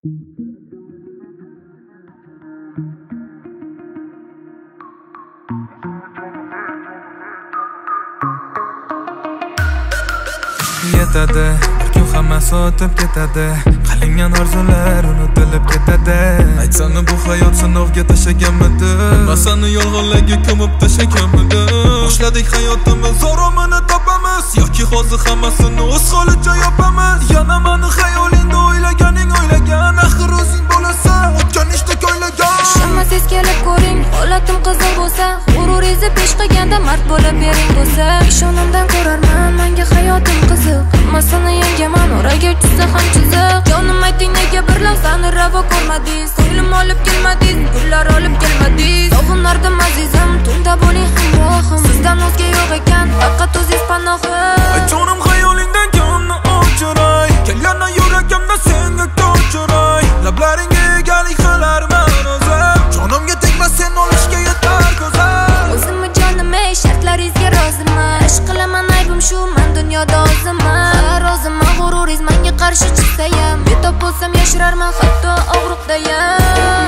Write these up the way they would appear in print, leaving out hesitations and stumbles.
Yetadi, bir kun hammasi o'tib ketadi. Qilingan orzular unutilib ketadi. Aytsani bu hayot sinovga tashlaganmidi? Masani yolg'onlarga ko'mib tashlaganmidi? Boshladik hayotimiz oromini topamiz yoki hozir hammasini o'z holicha yopamiz? Yana meni xayolingda o'ylaganing o'ylagan, axir o'zing bo'lasan, o'tgan ishdek o'ylagan. Ishonmasangiz kelib ko'ring, holatim qizil bo'lsa, g'urur ezib ish qilganda mard bo'lib bering bo'lsa, ishonimdan ko'rarman, menga hayotim qiziq. Hammasini yengaman, oraga tushsa ham chiziq. Jonim ayting, nega bir lahzani ravo ko'rmadingiz? Ko'nglim olib kelmadingiz, gullar olib kelmadingiz. Sog'inardim azizim, tunda bo'ling hamrohim. Sizdan o'zga yo'q ekan, faqat o'zingiz panohim. Ay jonim xayolingdan kimni o'chiray, kelganda yuragimda senga ko'chiray. Lablaringga egalik qilarman o'zim, jonimga tegma sen olishga yetar ko'zim. O'zimni jonim ey, shartlaringizga roziman. Ish qilaman, aybim shu, men dunyoda oziman. Roziman, g'ururingiz menga qarshi chiqsayam, betob bo'lsam yashirarman hatto og'riqdayam.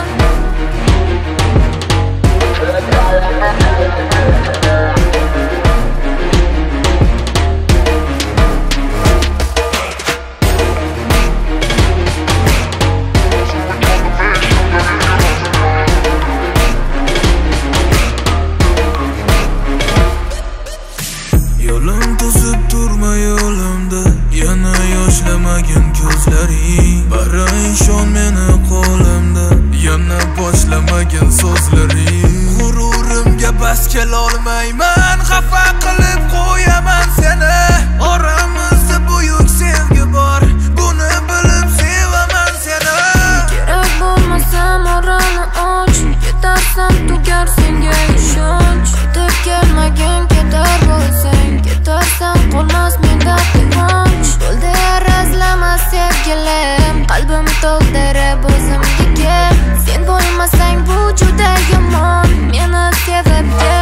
Yo'lim to'sib turma yo'limda, yana yoshlamagin ko'zlaring. Bari ishon meni qo'limda, yana boshlamagin so'zlaring. G'ururimga bas kelolmayman, xafa qilib qo'yaman seni. Oramizda buyuk sevgi bor, buni bilib sevaman seni. Kerak bo'lmasam orani och, ketarsan tugar senga ishonch. Yetib kelmagin ketar bo'lsang, ketarsan qolmas menda quvonch. Bo'ldi arazlama sevgilim, qalbim to'ldirib o'zimga kel. Sen bo'lmasang bu juda yomon, meni sevib kel.